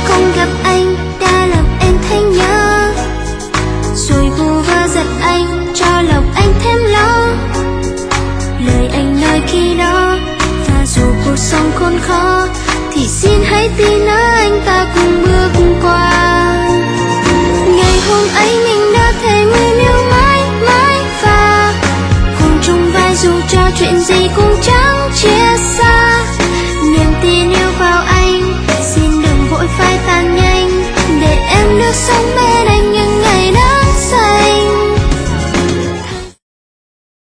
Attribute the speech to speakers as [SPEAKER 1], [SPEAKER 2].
[SPEAKER 1] không gặp anh đã làm em thấy nhớ, rồi vu vơ giận anh cho lòng anh thêm lo. Lời anh nói khi đó, và dù cuộc sống khốn khó thì xin hãy tin nơi anh ta cùng bước qua. Ngày hôm ấy mình đã thề nguyện yêu mãi mãi, và cùng chung vai dù cho chuyện gì cũng chẳng chia xa. Niềm tin yêu vào anh xin đừng vội phai tan nhanh, để em được sống bên